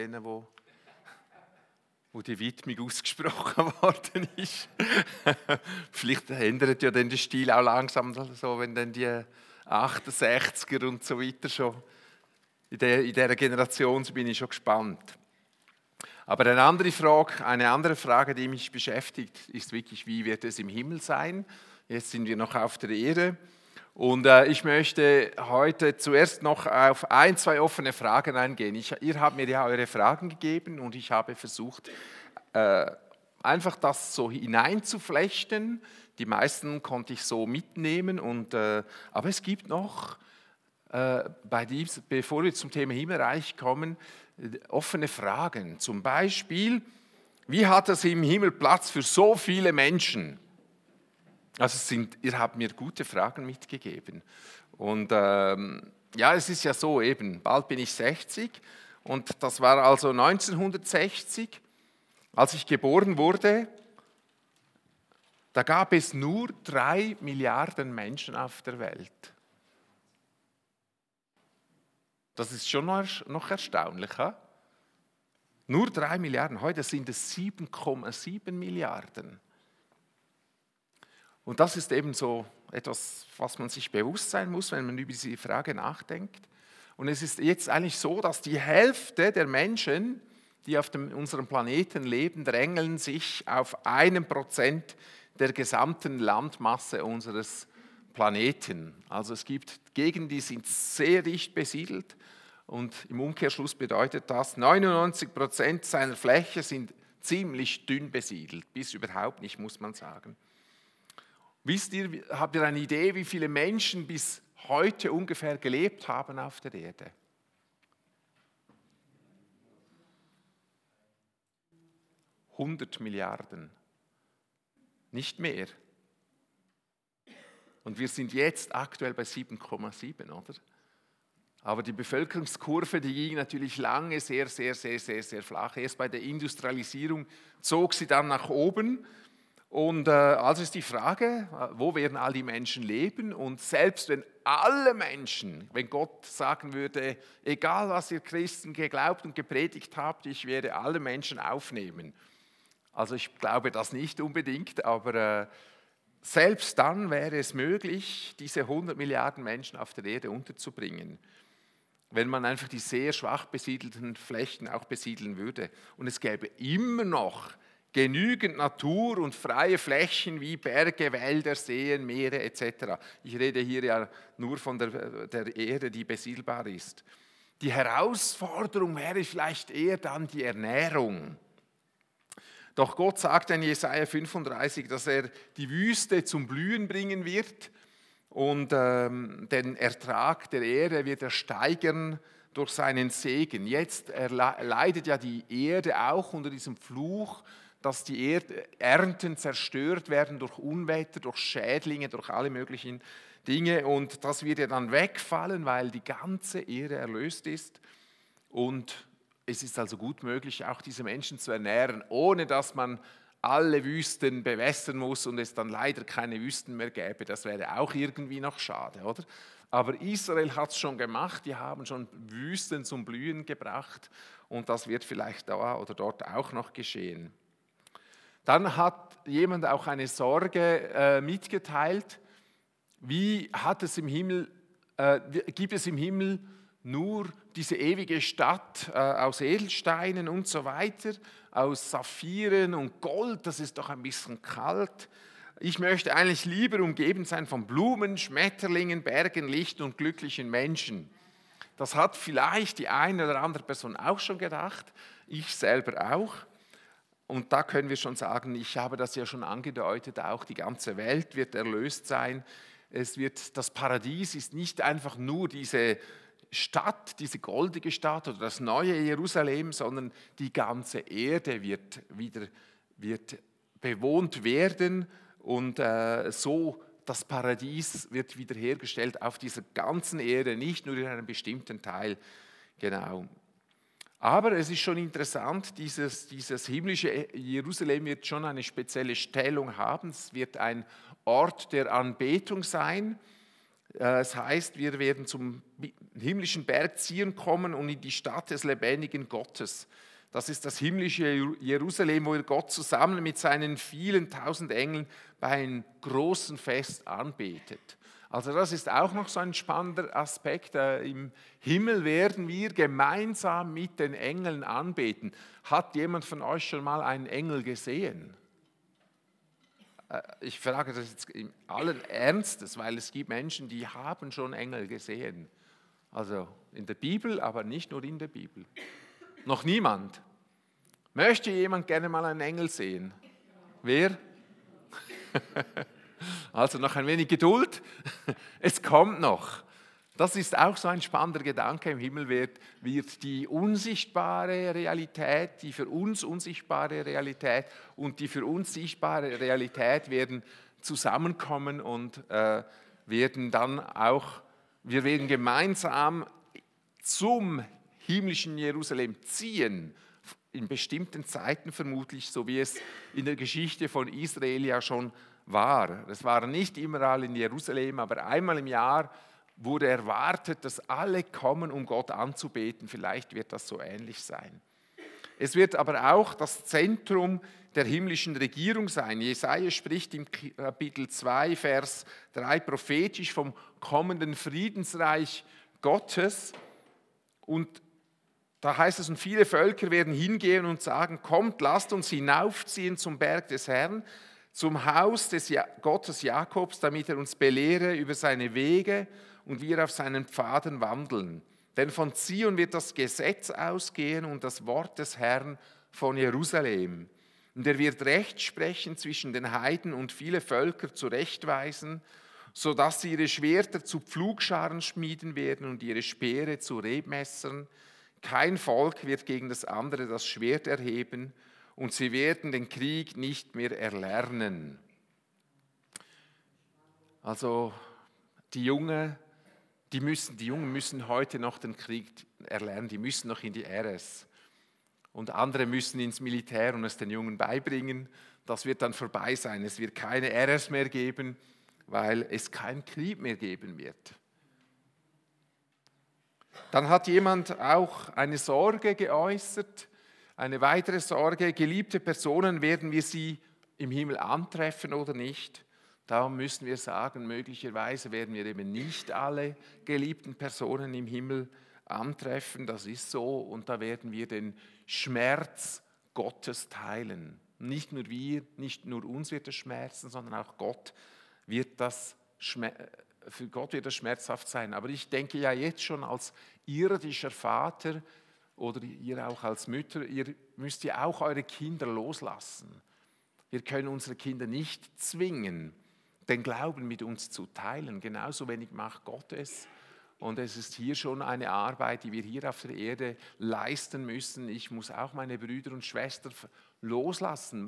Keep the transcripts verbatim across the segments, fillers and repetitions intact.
wo, wo die Widmung ausgesprochen worden ist. Vielleicht ändert ja dann der Stil auch langsam so, wenn dann die achtundsechziger und so weiter schon in, der, in dieser Generation bin ich schon gespannt. Aber eine andere Frage, eine andere Frage, die mich beschäftigt, ist wirklich, wie wird es im Himmel sein? Jetzt sind wir noch auf der Erde. Und äh, ich möchte heute zuerst noch auf ein, zwei offene Fragen eingehen. Ich, ihr habt mir ja eure Fragen gegeben und ich habe versucht, äh, einfach das so hineinzuflechten. Die meisten konnte ich so mitnehmen. Und, äh, aber es gibt noch, äh, bei dies, bevor wir zum Thema Himmelreich kommen, äh, offene Fragen. Zum Beispiel, wie hat es im Himmel Platz für so viele Menschen? Also sind, ihr habt mir gute Fragen mitgegeben. Und ähm, ja, es ist ja so eben, bald bin ich sechzig und das war also neunzehnhundertsechzig, als ich geboren wurde, da gab es nur drei Milliarden Menschen auf der Welt. Das ist schon noch erstaunlich, ha? Nur drei Milliarden, heute sind es sieben Komma sieben Milliarden. Und das ist eben so etwas, was man sich bewusst sein muss, wenn man über diese Frage nachdenkt. Und es ist jetzt eigentlich so, dass die Hälfte der Menschen, die auf dem, unserem Planeten leben, drängeln sich auf einen Prozent der gesamten Landmasse unseres Planeten. Also es gibt Gegenden, die sind sehr dicht besiedelt und im Umkehrschluss bedeutet das, neunundneunzig Prozent seiner Fläche sind ziemlich dünn besiedelt, bis überhaupt nicht, muss man sagen. Wisst ihr, habt ihr eine Idee, wie viele Menschen bis heute ungefähr gelebt haben auf der Erde? hundert Milliarden. Nicht mehr. Und wir sind jetzt aktuell bei sieben Komma sieben, oder? Aber die Bevölkerungskurve, die ging natürlich lange sehr, sehr, sehr, sehr, sehr flach. Erst bei der Industrialisierung zog sie dann nach oben. Und äh, also ist die Frage, wo werden all die Menschen leben? Und selbst wenn alle Menschen, wenn Gott sagen würde, egal was ihr Christen geglaubt und gepredigt habt, ich werde alle Menschen aufnehmen. Also ich glaube das nicht unbedingt, aber äh, selbst dann wäre es möglich, diese hundert Milliarden Menschen auf der Erde unterzubringen, wenn man einfach die sehr schwach besiedelten Flächen auch besiedeln würde. Und es gäbe immer noch genügend Natur und freie Flächen wie Berge, Wälder, Seen, Meere et cetera. Ich rede hier ja nur von der, der Erde, die besiedelbar ist. Die Herausforderung wäre vielleicht eher dann die Ernährung. Doch Gott sagt in Jesaja fünfunddreißig, dass er die Wüste zum Blühen bringen wird und ähm, den Ertrag der Erde wird er steigern durch seinen Segen. Jetzt leidet ja die Erde auch unter diesem Fluch, dass die Erd- Ernten zerstört werden durch Unwetter, durch Schädlinge, durch alle möglichen Dinge. Und das wird ja dann wegfallen, weil die ganze Erde erlöst ist. Und es ist also gut möglich, auch diese Menschen zu ernähren, ohne dass man alle Wüsten bewässern muss und es dann leider keine Wüsten mehr gäbe. Das wäre auch irgendwie noch schade, oder? Aber Israel hat es schon gemacht, die haben schon Wüsten zum Blühen gebracht und das wird vielleicht da oder dort auch noch geschehen. Dann hat jemand auch eine Sorge äh, mitgeteilt, wie hat es im Himmel, äh, gibt es im Himmel nur diese ewige Stadt äh, aus Edelsteinen und so weiter, aus Saphiren und Gold, das ist doch ein bisschen kalt. Ich möchte eigentlich lieber umgeben sein von Blumen, Schmetterlingen, Bergen, Licht und glücklichen Menschen. Das hat vielleicht die eine oder andere Person auch schon gedacht, ich selber auch. Und da können wir schon sagen, ich habe das ja schon angedeutet, auch die ganze Welt wird erlöst sein. Es wird, das Paradies ist nicht einfach nur diese Stadt, diese goldige Stadt oder das neue Jerusalem, sondern die ganze Erde wird wieder wird bewohnt werden und äh, so das Paradies wird wiederhergestellt auf dieser ganzen Erde, nicht nur in einem bestimmten Teil. Genau. Aber es ist schon interessant, dieses, dieses himmlische Jerusalem wird schon eine spezielle Stellung haben. Es wird ein Ort der Anbetung sein. Es heißt, wir werden zum himmlischen Berg Zion kommen und in die Stadt des lebendigen Gottes. Das ist das himmlische Jerusalem, wo ihr Gott zusammen mit seinen vielen tausend Engeln bei einem großen Fest anbetet. Also das ist auch noch so ein spannender Aspekt. Im Himmel werden wir gemeinsam mit den Engeln anbeten. Hat jemand von euch schon mal einen Engel gesehen? Ich frage das jetzt in allen Ernstes, weil es gibt Menschen, die haben schon Engel gesehen. Also in der Bibel, aber nicht nur in der Bibel. Noch niemand. Möchte jemand gerne mal einen Engel sehen? Wer? Also noch ein wenig Geduld. Es kommt noch. Das ist auch so ein spannender Gedanke. Im Himmel wird, wird die unsichtbare Realität, die für uns unsichtbare Realität und die für uns sichtbare Realität werden zusammenkommen und äh, werden dann auch, wir werden gemeinsam zum himmlischen Jerusalem ziehen, in bestimmten Zeiten vermutlich, so wie es in der Geschichte von Israel ja schon war. Es war nicht überall in Jerusalem, aber einmal im Jahr wurde erwartet, dass alle kommen, um Gott anzubeten. Vielleicht wird das so ähnlich sein. Es wird aber auch das Zentrum der himmlischen Regierung sein. Jesaja spricht im Kapitel zwei, Vers drei prophetisch vom kommenden Friedensreich Gottes. Und da heißt es, und viele Völker werden hingehen und sagen, kommt, lasst uns hinaufziehen zum Berg des Herrn, zum Haus des Gottes Jakobs, damit er uns belehre über seine Wege und wir auf seinen Pfaden wandeln. Denn von Zion wird das Gesetz ausgehen und das Wort des Herrn von Jerusalem. Und er wird Recht sprechen zwischen den Heiden und viele Völker zurechtweisen, sodass sie ihre Schwerter zu Pflugscharen schmieden werden und ihre Speere zu Rebmessern. Kein Volk wird gegen das andere das Schwert erheben und sie werden den Krieg nicht mehr erlernen. Also die Jungen, die, müssen, die Jungen müssen heute noch den Krieg erlernen, die müssen noch in die R S. Und andere müssen ins Militär und es den Jungen beibringen. Das wird dann vorbei sein. Es wird keine R S mehr geben, weil es keinen Krieg mehr geben wird. Dann hat jemand auch eine Sorge geäußert, eine weitere Sorge, geliebte Personen, werden wir sie im Himmel antreffen oder nicht? Darum müssen wir sagen, möglicherweise werden wir eben nicht alle geliebten Personen im Himmel antreffen, das ist so, und da werden wir den Schmerz Gottes teilen. Nicht nur wir, nicht nur uns wird es schmerzen, sondern auch Gott wird das schmerzen. Für Gott wird das schmerzhaft sein. Aber ich denke ja jetzt schon als irdischer Vater oder ihr auch als Mütter, ihr müsst ja auch eure Kinder loslassen. Wir können unsere Kinder nicht zwingen, den Glauben mit uns zu teilen. Genauso wenig macht Gott es. Und es ist hier schon eine Arbeit, die wir hier auf der Erde leisten müssen. Ich muss auch meine Brüder und Schwestern loslassen.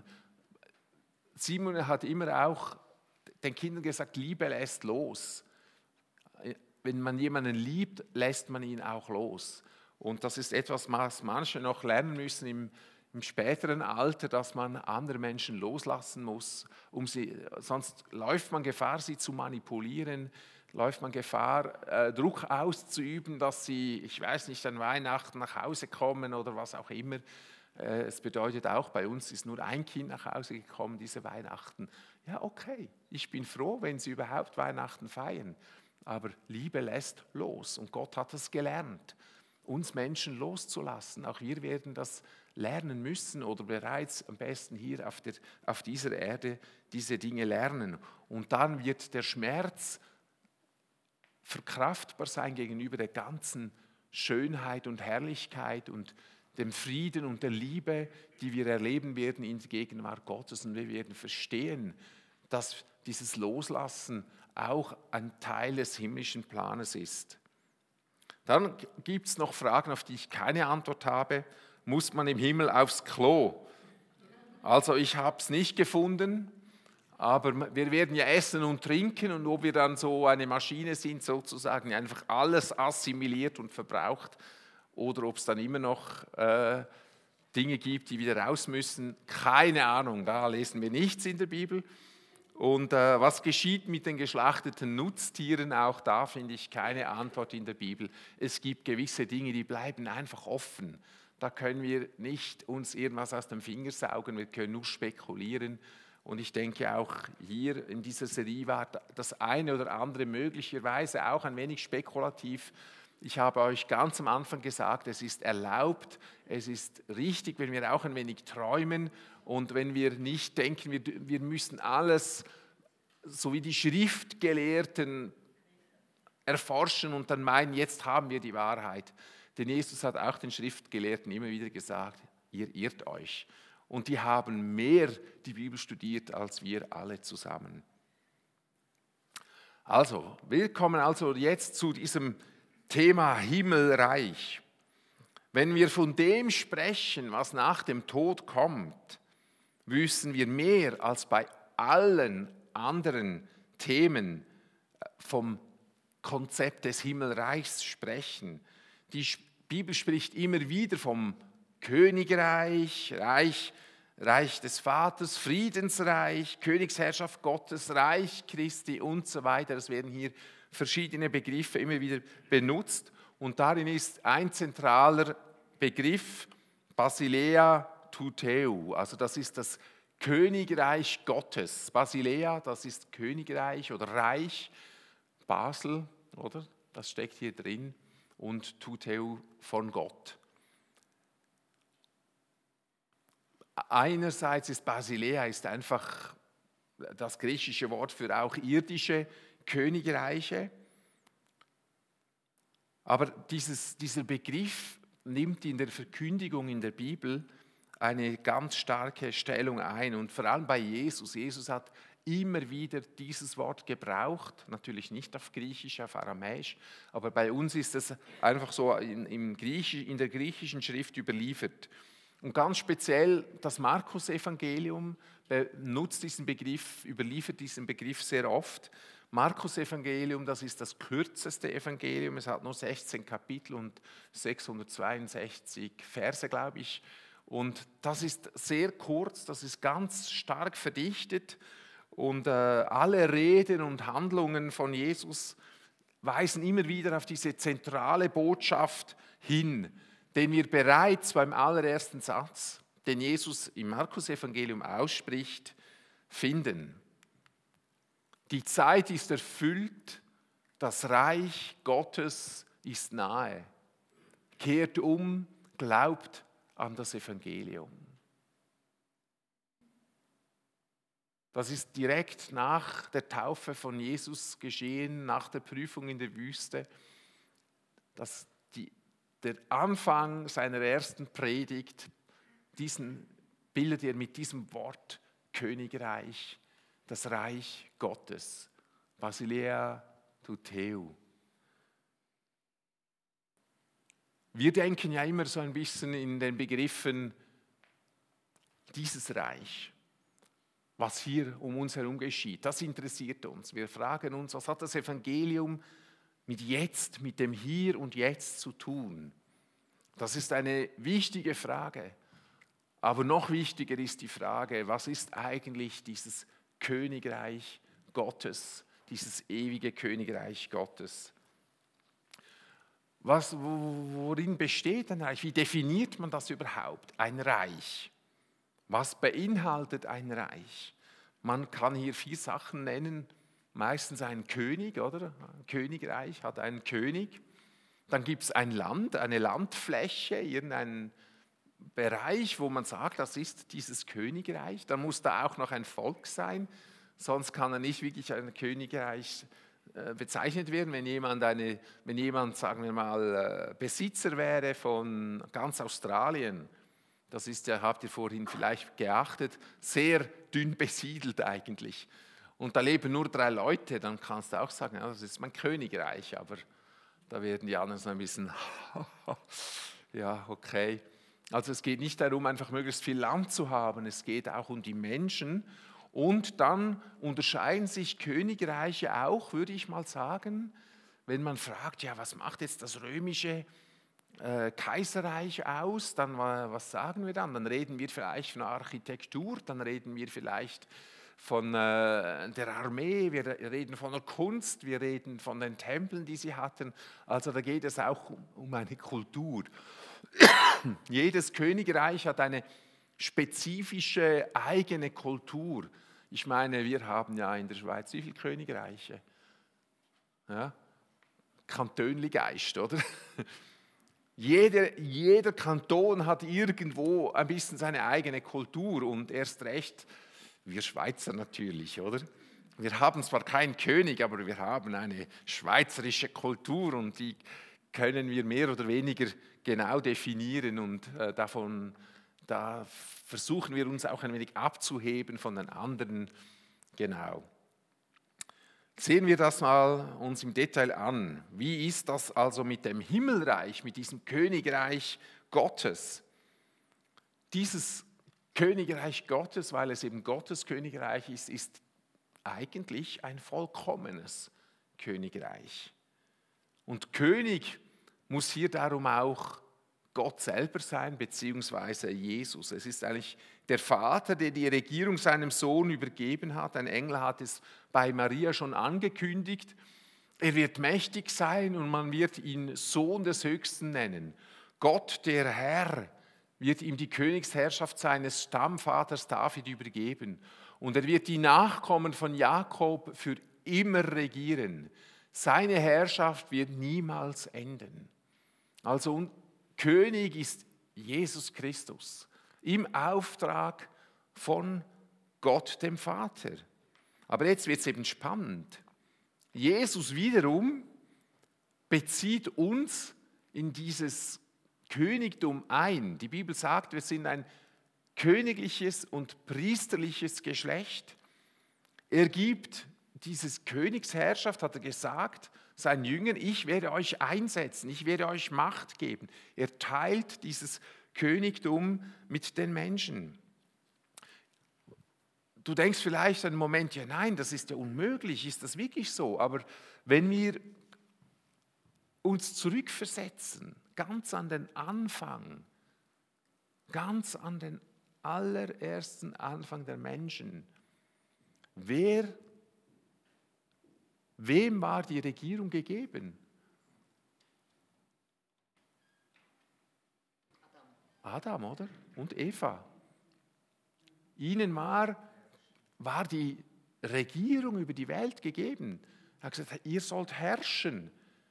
Simon hat immer auch den Kindern gesagt, Liebe lässt los. Wenn man jemanden liebt, lässt man ihn auch los. Und das ist etwas, was manche noch lernen müssen im, im späteren Alter, dass man andere Menschen loslassen muss. Um sie, sonst läuft man Gefahr, sie zu manipulieren, läuft man Gefahr, äh, Druck auszuüben, dass sie, ich weiß nicht, an Weihnachten nach Hause kommen oder was auch immer. Äh, es bedeutet auch, bei uns ist nur ein Kind nach Hause gekommen diese Weihnachten. Ja, okay, ich bin froh, wenn sie überhaupt Weihnachten feiern. Aber Liebe lässt los und Gott hat es gelernt, uns Menschen loszulassen. Auch wir werden das lernen müssen oder bereits am besten hier auf, der, auf dieser Erde diese Dinge lernen. Und dann wird der Schmerz verkraftbar sein gegenüber der ganzen Schönheit und Herrlichkeit und dem Frieden und der Liebe, die wir erleben werden in der Gegenwart Gottes. Und wir werden verstehen, dass dieses Loslassen auch ein Teil des himmlischen Planes ist. Dann gibt es noch Fragen, auf die ich keine Antwort habe. Muss man im Himmel aufs Klo? Also ich habe es nicht gefunden, aber wir werden ja essen und trinken und ob wir dann so eine Maschine sind, sozusagen einfach alles assimiliert und verbraucht oder ob es dann immer noch äh, Dinge gibt, die wieder raus müssen, keine Ahnung, da lesen wir nichts in der Bibel. Und äh, was geschieht mit den geschlachteten Nutztieren? Auch da finde ich keine Antwort in der Bibel. Es gibt gewisse Dinge, die bleiben einfach offen. Da können wir nicht uns irgendwas aus dem Finger saugen, wir können nur spekulieren. Und ich denke auch hier in dieser Serie war das eine oder andere möglicherweise auch ein wenig spekulativ. Ich habe euch ganz am Anfang gesagt, es ist erlaubt, es ist richtig, wenn wir auch ein wenig träumen und wenn wir nicht denken, wir, wir müssen alles, so wie die Schriftgelehrten, erforschen und dann meinen, jetzt haben wir die Wahrheit. Denn Jesus hat auch den Schriftgelehrten immer wieder gesagt, ihr irrt euch. Und die haben mehr die Bibel studiert als wir alle zusammen. Also, wir kommen also jetzt zu diesem Thema Himmelreich. Wenn wir von dem sprechen, was nach dem Tod kommt, müssen wir mehr als bei allen anderen Themen vom Konzept des Himmelreichs sprechen. Die Bibel spricht immer wieder vom Königreich, Reich, Reich des Vaters, Friedensreich, Königsherrschaft Gottes, Reich Christi und so weiter. Es werden hier verschiedene Begriffe immer wieder benutzt und darin ist ein zentraler Begriff Basileia Tuteu, also das ist das Königreich Gottes. Basileia, das ist Königreich oder Reich, Basel, oder? Das steckt hier drin und Tuteu von Gott. Einerseits ist Basileia ist einfach das griechische Wort für auch irdische Königreiche. Aber dieses, dieser Begriff nimmt in der Verkündigung in der Bibel eine ganz starke Stellung ein. Und vor allem bei Jesus. Jesus hat immer wieder dieses Wort gebraucht, natürlich nicht auf Griechisch, auf Aramäisch, aber bei uns ist es einfach so in, im Griechisch, in der griechischen Schrift überliefert. Und ganz speziell das Markus-Evangelium benutzt diesen Begriff, überliefert diesen Begriff sehr oft. Markus-Evangelium, das ist das kürzeste Evangelium, es hat nur sechzehn Kapitel und sechshundertzweiundsechzig Verse, glaube ich. Und das ist sehr kurz, das ist ganz stark verdichtet und äh, alle Reden und Handlungen von Jesus weisen immer wieder auf diese zentrale Botschaft hin, den wir bereits beim allerersten Satz, den Jesus im Markus-Evangelium ausspricht, finden. Die Zeit ist erfüllt, das Reich Gottes ist nahe. Kehrt um, glaubt an das Evangelium. Das ist direkt nach der Taufe von Jesus geschehen, nach der Prüfung in der Wüste, dass die Der Anfang seiner ersten Predigt, diesen bildet er mit diesem Wort Königreich, das Reich Gottes, Basileia Tuteu. Wir denken ja immer so ein bisschen in den Begriffen dieses Reich, was hier um uns herum geschieht. Das interessiert uns. Wir fragen uns, was hat das Evangelium mit jetzt, mit dem Hier und Jetzt zu tun? Das ist eine wichtige Frage. Aber noch wichtiger ist die Frage, was ist eigentlich dieses Königreich Gottes, dieses ewige Königreich Gottes? Was, worin besteht ein Reich? Wie definiert man das überhaupt? Ein Reich. Was beinhaltet ein Reich? Man kann hier vier Sachen nennen. Meistens ein König, oder? Ein Königreich hat einen König. Dann gibt es ein Land, eine Landfläche, irgendeinen Bereich, wo man sagt, das ist dieses Königreich. Dann muss da auch noch ein Volk sein, sonst kann er nicht wirklich ein Königreich äh, bezeichnet werden. Wenn jemand, eine, wenn jemand, sagen wir mal, äh, Besitzer wäre von ganz Australien, das ist ja, habt ihr vorhin vielleicht geachtet, sehr dünn besiedelt eigentlich. Und da leben nur drei Leute, dann kannst du auch sagen, ja, das ist mein Königreich, aber da werden die anderen so ein bisschen, ja, okay. Also es geht nicht darum, einfach möglichst viel Land zu haben, es geht auch um die Menschen. Und dann unterscheiden sich Königreiche auch, würde ich mal sagen, wenn man fragt, ja, was macht jetzt das römische äh, Kaiserreich aus, dann was sagen wir dann? Dann reden wir vielleicht von Architektur, dann reden wir vielleicht von äh, der Armee, wir reden von der Kunst, wir reden von den Tempeln, die sie hatten. Also da geht es auch um, um eine Kultur. Jedes Königreich hat eine spezifische eigene Kultur. Ich meine, wir haben ja in der Schweiz wie viele Königreiche? Ja? Kantönli-Geist, oder? Jeder, jeder Kanton hat irgendwo ein bisschen seine eigene Kultur und erst recht wir Schweizer natürlich, oder? Wir haben zwar keinen König, aber wir haben eine schweizerische Kultur und die können wir mehr oder weniger genau definieren und äh, davon, da versuchen wir uns auch ein wenig abzuheben von den anderen. Genau. Sehen wir das mal uns im Detail an. Wie ist das also mit dem Himmelreich, mit diesem Königreich Gottes? Dieses Königreich Gottes, weil es eben Gottes Königreich ist, ist eigentlich ein vollkommenes Königreich. Und König muss hier darum auch Gott selber sein, beziehungsweise Jesus. Es ist eigentlich der Vater, der die Regierung seinem Sohn übergeben hat. Ein Engel hat es bei Maria schon angekündigt. Er wird mächtig sein und man wird ihn Sohn des Höchsten nennen. Gott, der Herr, wird ihm die Königsherrschaft seines Stammvaters David übergeben. Und er wird die Nachkommen von Jakob für immer regieren. Seine Herrschaft wird niemals enden. Also König ist Jesus Christus im Auftrag von Gott dem Vater. Aber jetzt wird es eben spannend. Jesus wiederum bezieht uns in dieses Königtum ein. Die Bibel sagt, wir sind ein königliches und priesterliches Geschlecht. Er gibt dieses Königsherrschaft, hat er gesagt, seinen Jüngern, ich werde euch einsetzen, ich werde euch Macht geben. Er teilt dieses Königtum mit den Menschen. Du denkst vielleicht einen Moment, ja nein, das ist ja unmöglich, ist das wirklich so? Aber wenn wir uns zurückversetzen, ganz an den Anfang, ganz an den allerersten Anfang der Menschen, wer, wem war die Regierung gegeben? Adam, oder? Und Eva. Ihnen war, war die Regierung über die Welt gegeben. Er hat gesagt, ihr sollt herrschen.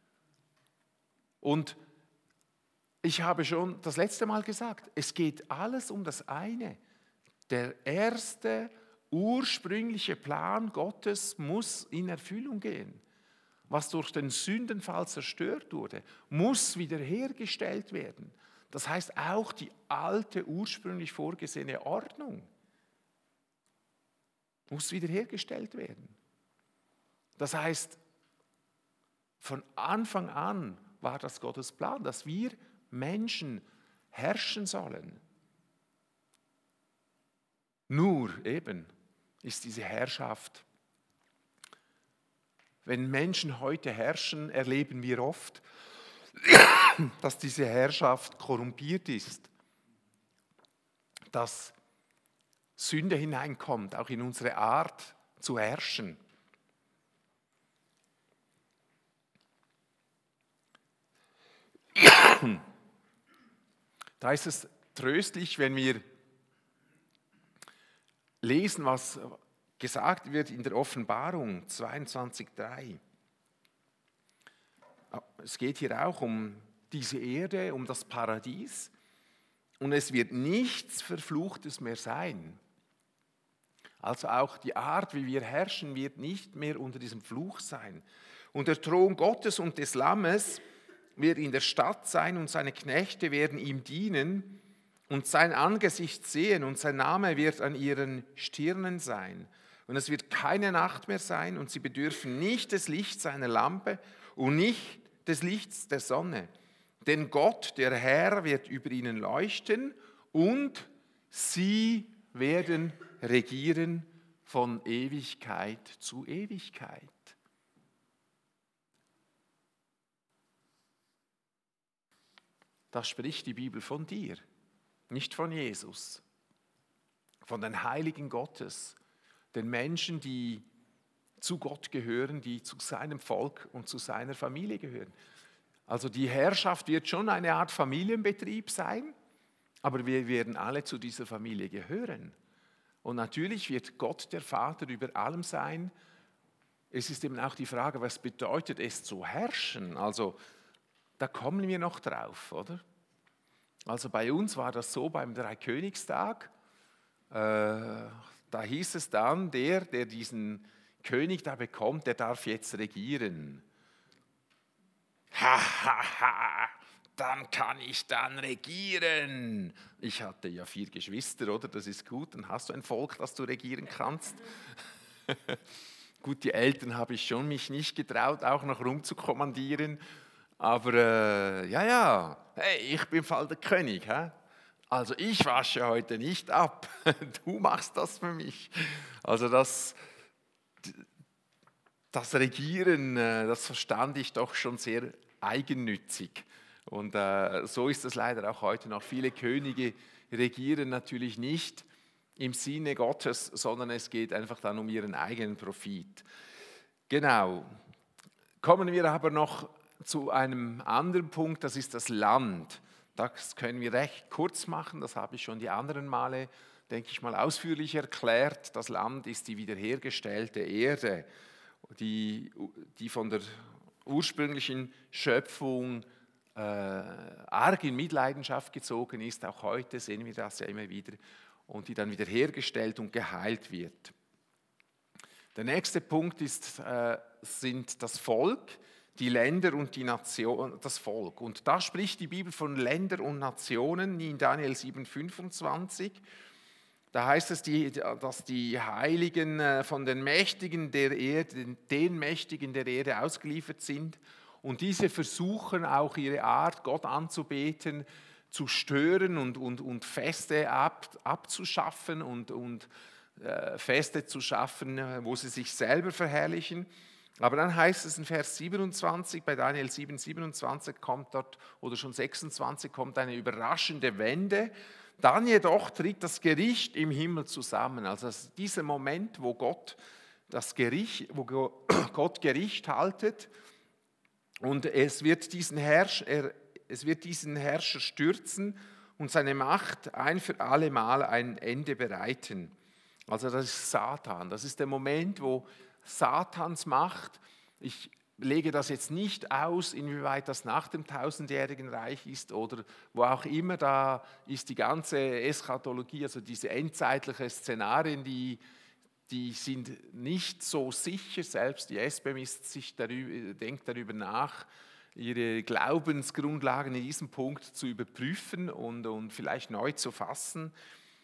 Und ich habe schon das letzte Mal gesagt, es geht alles um das eine. Der erste ursprüngliche Plan Gottes muss in Erfüllung gehen. Was durch den Sündenfall zerstört wurde, muss wiederhergestellt werden. Das heißt auch die alte, ursprünglich vorgesehene Ordnung muss wiederhergestellt werden. Das heißt, von Anfang an war das Gottes Plan, dass wir Menschen herrschen sollen. Nur eben ist diese Herrschaft, wenn Menschen heute herrschen, erleben wir oft, dass diese Herrschaft korrumpiert ist, dass Sünde hineinkommt, auch in unsere Art zu herrschen. Da ist es tröstlich, wenn wir lesen, was gesagt wird in der Offenbarung zweiundzwanzig drei. Es geht hier auch um diese Erde, um das Paradies. Und es wird nichts Verfluchtes mehr sein. Also auch die Art, wie wir herrschen, wird nicht mehr unter diesem Fluch sein. Und der Thron Gottes und des Lammes wird in der Stadt sein und seine Knechte werden ihm dienen und sein Angesicht sehen und sein Name wird an ihren Stirnen sein. Und es wird keine Nacht mehr sein und sie bedürfen nicht des Lichts seiner Lampe und nicht des Lichts der Sonne. Denn Gott, der Herr, wird über ihnen leuchten und sie werden regieren von Ewigkeit zu Ewigkeit. Das spricht die Bibel von dir, nicht von Jesus, von den Heiligen Gottes, den Menschen, die zu Gott gehören, die zu seinem Volk und zu seiner Familie gehören. Also die Herrschaft wird schon eine Art Familienbetrieb sein, aber wir werden alle zu dieser Familie gehören. Und natürlich wird Gott der Vater über allem sein. Es ist eben auch die Frage, was bedeutet es zu herrschen? Also da kommen wir noch drauf, oder? Also bei uns war das so beim Dreikönigstag. Äh, da hieß es dann, der, der diesen König da bekommt, der darf jetzt regieren. Ha, ha, ha, dann kann ich dann regieren. Ich hatte ja vier Geschwister, oder? Das ist gut, dann hast du ein Volk, das du regieren kannst. Gut, die Eltern habe ich schon mich nicht getraut, auch noch rumzukommandieren. Aber äh, ja, ja, hey, ich bin voll der König. Hä? Also ich wasche heute nicht ab. Du machst das für mich. Also das, das Regieren, das verstand ich doch schon sehr eigennützig. Und äh, so ist es leider auch heute noch. Viele Könige regieren natürlich nicht im Sinne Gottes, sondern es geht einfach dann um ihren eigenen Profit. Genau. Kommen wir aber noch zu einem anderen Punkt, das ist das Land. Das können wir recht kurz machen, das habe ich schon die anderen Male, denke ich mal, ausführlich erklärt. Das Land ist die wiederhergestellte Erde, die, die von der ursprünglichen Schöpfung äh, arg in Mitleidenschaft gezogen ist. Auch heute sehen wir das ja immer wieder. Und die dann wiederhergestellt und geheilt wird. Der nächste Punkt ist, äh, sind das Volk, die Länder und die Nation, das Volk. Und da spricht die Bibel von Ländern und Nationen in Daniel sieben fünfundzwanzig. Da heißt es, die, dass die Heiligen von den Mächtigen der Erde, den Mächtigen der Erde ausgeliefert sind. Und diese versuchen auch ihre Art, Gott anzubeten, zu stören und, und, und Feste ab, abzuschaffen und, und äh, Feste zu schaffen, wo sie sich selber verherrlichen. Aber dann heißt es in Vers siebenundzwanzig, bei Daniel sieben, siebenundzwanzig kommt dort, oder schon sechsundzwanzig, kommt eine überraschende Wende. Dann jedoch tritt das Gericht im Himmel zusammen. Also dieser Moment, wo Gott, das Gericht, wo Gott Gericht haltet und es wird diesen Herrscher, er, es wird diesen Herrscher stürzen und seine Macht ein für alle Mal ein Ende bereiten. Also das ist Satan. Das ist der Moment, wo Satans Macht, ich lege das jetzt nicht aus, inwieweit das nach dem tausendjährigen Reich ist oder wo auch immer, da ist die ganze Eschatologie, also diese endzeitlichen Szenarien, die, die sind nicht so sicher, selbst die S B M ist sich darüber, denkt darüber nach, ihre Glaubensgrundlagen in diesem Punkt zu überprüfen und, und vielleicht neu zu fassen.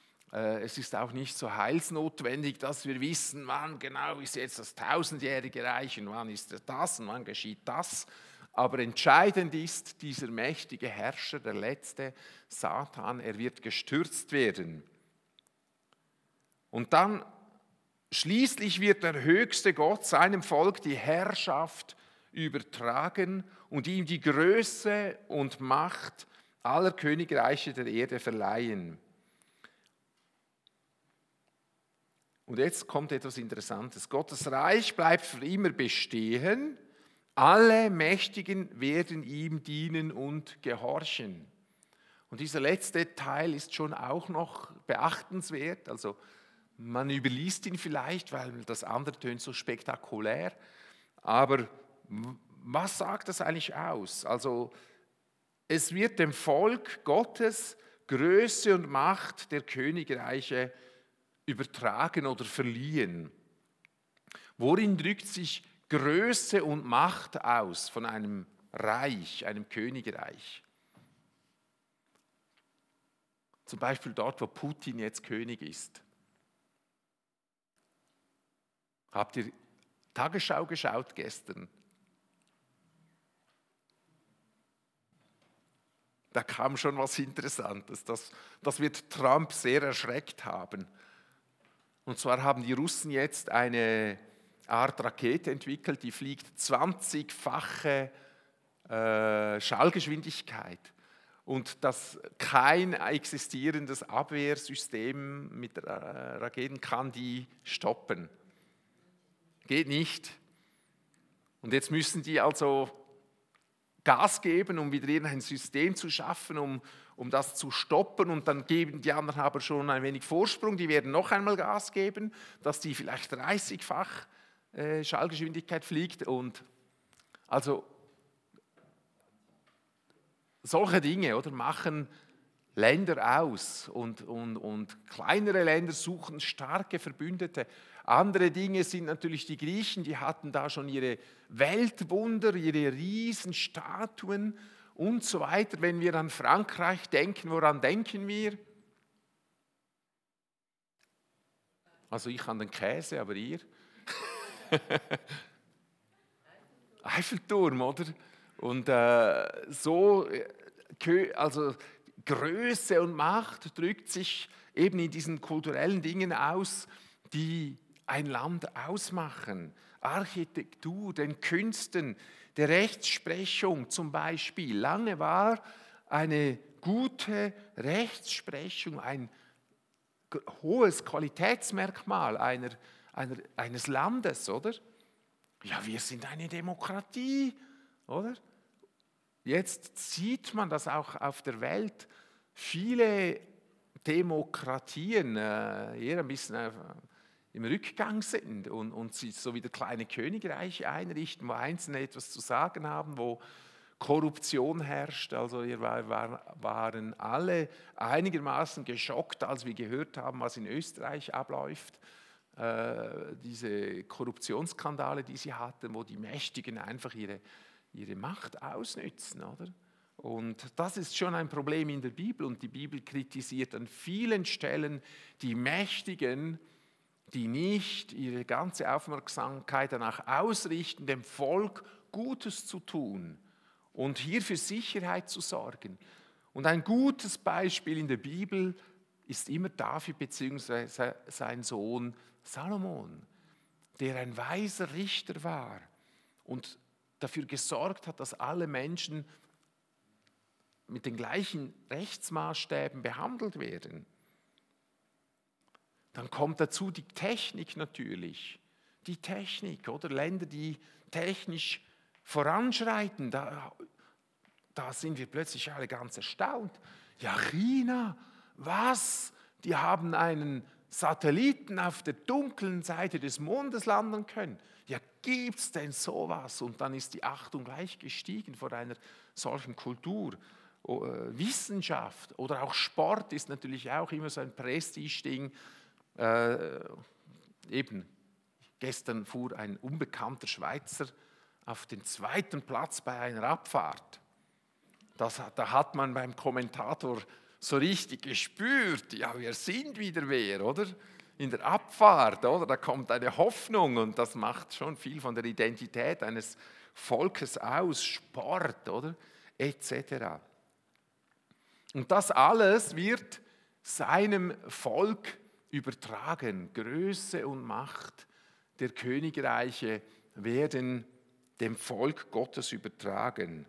Es ist auch nicht so heilsnotwendig, dass wir wissen, wann genau ist jetzt das tausendjährige Reich und wann ist das und wann geschieht das. Aber entscheidend ist, dieser mächtige Herrscher, der letzte Satan, er wird gestürzt werden. Und dann schließlich wird der höchste Gott seinem Volk die Herrschaft übertragen und ihm die Größe und Macht aller Königreiche der Erde verleihen. Und jetzt kommt etwas Interessantes. Gottes Reich bleibt für immer bestehen. Alle Mächtigen werden ihm dienen und gehorchen. Und dieser letzte Teil ist schon auch noch beachtenswert. Also man überliest ihn vielleicht, weil das andere tönt so spektakulär. Aber was sagt das eigentlich aus? Also es wird dem Volk Gottes Größe und Macht der Königreiche übertragen oder verliehen. Worin drückt sich Größe und Macht aus von einem Reich, einem Königreich? Zum Beispiel dort, wo Putin jetzt König ist. Habt ihr Tagesschau geschaut gestern? Da kam schon was Interessantes. Das, das wird Trump sehr erschreckt haben. Und zwar haben die Russen jetzt eine Art Rakete entwickelt, die fliegt zwanzigfache äh, Schallgeschwindigkeit. und das kein existierendes Abwehrsystem mit Raketen kann die stoppen. Geht nicht. Und jetzt müssen die also Gas geben, um wieder irgendein System zu schaffen, um, um das zu stoppen. Und dann geben die anderen aber schon ein wenig Vorsprung. Die werden noch einmal Gas geben, dass die vielleicht dreißigfach äh, Schallgeschwindigkeit fliegt. Und also solche Dinge, oder, machen Länder aus. Und, und, und kleinere Länder suchen starke Verbündete. Andere Dinge sind natürlich die Griechen, die hatten da schon ihre Weltwunder, ihre Riesenstatuen und so weiter. Wenn wir an Frankreich denken, woran denken wir? Also ich an den Käse, aber ihr? Eiffelturm, oder? Und äh, so, also Größe und Macht drückt sich eben in diesen kulturellen Dingen aus, die ein Land ausmachen. Architektur, den Künsten, der Rechtsprechung zum Beispiel. Lange war eine gute Rechtsprechung ein hohes Qualitätsmerkmal einer, einer, eines Landes, oder? Ja, wir sind eine Demokratie, oder? Jetzt sieht man, dass auch auf der Welt viele Demokratien äh, eher ein bisschen äh, im Rückgang sind und, und sich so wieder kleine Königreiche einrichten, wo Einzelne etwas zu sagen haben, wo Korruption herrscht. Also wir war, waren alle einigermaßen geschockt, als wir gehört haben, was in Österreich abläuft. Äh, diese Korruptionsskandale, die sie hatten, wo die Mächtigen einfach ihre, ihre Macht ausnützen, oder? Und das ist schon ein Problem in der Bibel und die Bibel kritisiert an vielen Stellen die Mächtigen, die nicht ihre ganze Aufmerksamkeit danach ausrichten, dem Volk Gutes zu tun und hier für Sicherheit zu sorgen. Und ein gutes Beispiel in der Bibel ist immer David bzw. sein Sohn Salomon, der ein weiser Richter war und dafür gesorgt hat, dass alle Menschen mit den gleichen Rechtsmaßstäben behandelt werden. Dann kommt dazu die Technik natürlich. Die Technik, oder? Länder, die technisch voranschreiten, da, da sind wir plötzlich alle ganz erstaunt. Ja, China, was? Die haben einen Satelliten auf der dunklen Seite des Mondes landen können. Ja, gibt es denn sowas? Und dann ist die Achtung gleich gestiegen vor einer solchen Kultur. Wissenschaft oder auch Sport ist natürlich auch immer so ein Prestige-Ding. Äh, eben, gestern fuhr ein unbekannter Schweizer auf den zweiten Platz bei einer Abfahrt. Das, da hat man beim Kommentator so richtig gespürt, ja, wir sind wieder wer, oder? In der Abfahrt, oder? Da kommt eine Hoffnung und das macht schon viel von der Identität eines Volkes aus, Sport, oder? Etc. Und das alles wird seinem Volk übertragen. Größe und Macht der Königreiche werden dem Volk Gottes übertragen,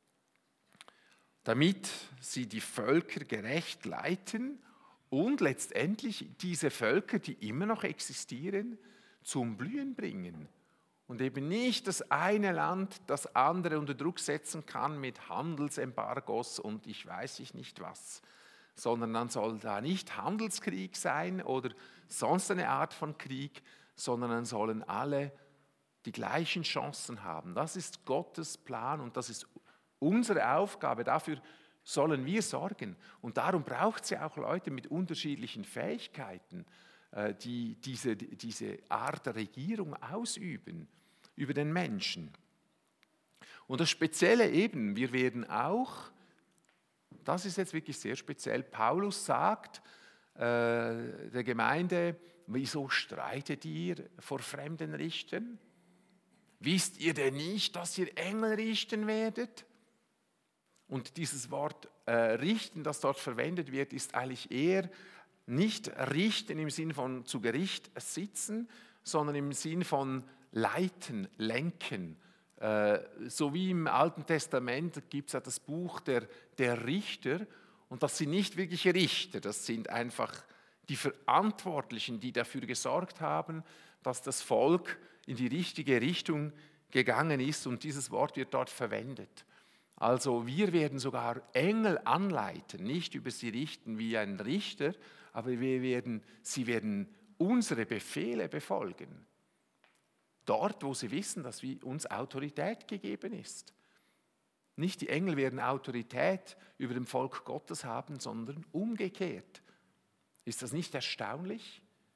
damit sie die Völker gerecht leiten und letztendlich diese Völker, die immer noch existieren, zum Blühen bringen. Und eben nicht das eine Land das andere unter Druck setzen kann mit Handelsembargos und ich weiß nicht was, sondern dann soll da nicht Handelskrieg sein oder sonst eine Art von Krieg, sondern dann sollen alle die gleichen Chancen haben. Das ist Gottes Plan und das ist unsere Aufgabe. Dafür sollen wir sorgen. Und darum braucht es ja auch Leute mit unterschiedlichen Fähigkeiten, die diese, diese Art der Regierung ausüben über den Menschen. Und das Spezielle eben, wir werden auch, das ist jetzt wirklich sehr speziell, Paulus sagt äh, der Gemeinde, wieso streitet ihr vor fremden Richtern? Wisst ihr denn nicht, dass ihr Engel richten werdet? Und dieses Wort äh, richten, das dort verwendet wird, ist eigentlich eher nicht richten im Sinn von zu Gericht sitzen, sondern im Sinn von leiten, lenken, So wie im Alten Testament gibt es ja das Buch der, der Richter, und das sind nicht wirkliche Richter, das sind einfach die Verantwortlichen, die dafür gesorgt haben, dass das Volk in die richtige Richtung gegangen ist, und dieses Wort wird dort verwendet. Also wir werden sogar Engel anleiten, nicht über sie richten wie ein Richter, aber wir werden, sie werden unsere Befehle befolgen. Dort, wo sie wissen, dass uns Autorität gegeben ist. Nicht die Engel werden Autorität über dem Volk Gottes haben, sondern umgekehrt. Ist das nicht erstaunlich?